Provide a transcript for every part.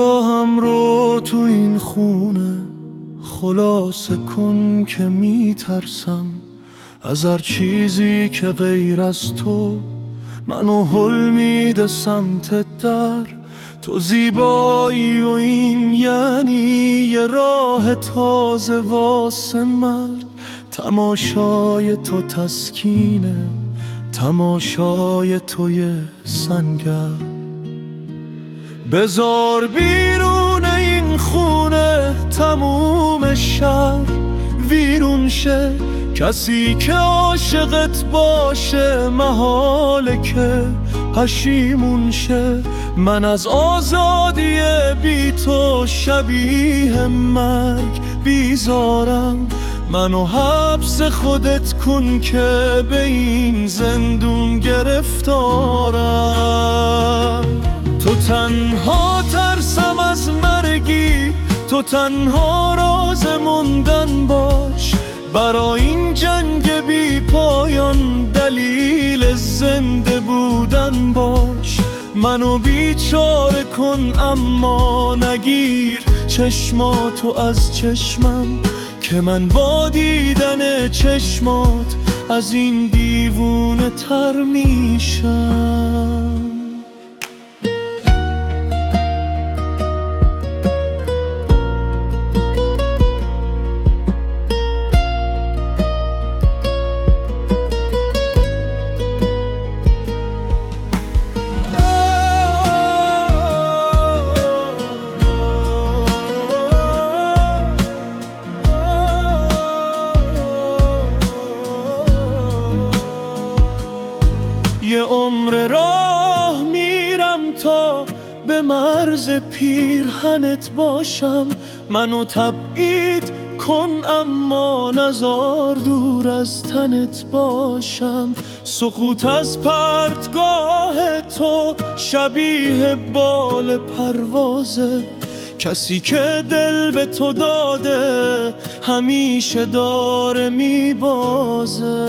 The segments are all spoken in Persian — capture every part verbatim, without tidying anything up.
با هم رو تو این خونه خلاصه کن که میترسم از هر چیزی که غیر از تو منو هل میده سمت در. تو زیبایی و این یعنی یه راه تازه واسه مرگ. تماشای تو تسکینه، تماشای تو یه سنگر. بذار بیرون این خونه تموم شهر ویرون شه. کسی که عاشقت باشه محاله که پشیمون شه. من از آزادی بی تو شبیه مرگ بیزارم. منو حبس خودت کن که به این زندون گرفتارم. تو تنها ترسم از مرگی، تو تنها راز موندن باش. برای این جنگ بی پایان دلیل زنده بودن باش. منو بیچاره کن اما نگیر چشماتو از چشمم، که من با دیدن چشمات از این دیوونه تر میشم. یه عمر راه میرم تا به مرز پیرهنت باشم. منو تبعید کن اما نزار دور از تنت باشم. سقوط از پرتگاه تو شبیه بال پروازه. کسی که دل به تو داده همیشه داره میبازه.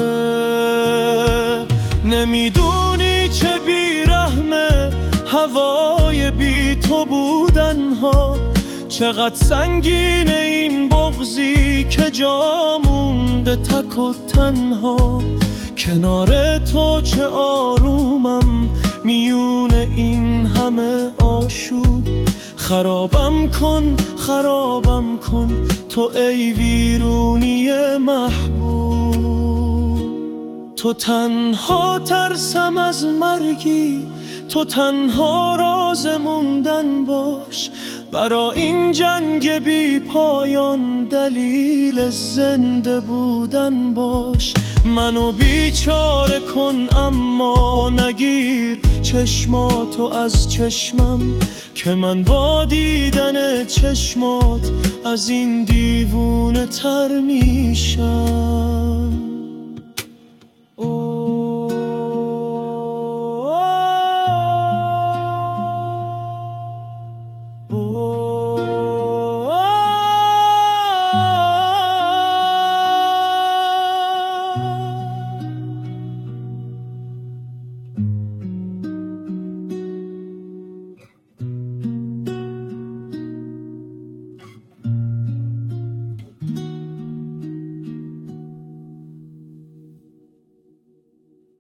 نمیدونی چه بیرحمه هوای بی تو بودن ها. چقدر سنگینه این بغضی که جا مونده تک و تنها. کنار تو چه آرومم میون این همه آشوب. خرابم کن خرابم کن تو ای ویرونی محبوب. تو تنها ترسم از مرگی، تو تنها راز موندن باش. برا این جنگ بی پایان دلیل زنده بودن باش. منو بیچاره کن اما نگیر چشماتو از چشمم، که من با دیدن چشمات از این دیوونه تر میشم.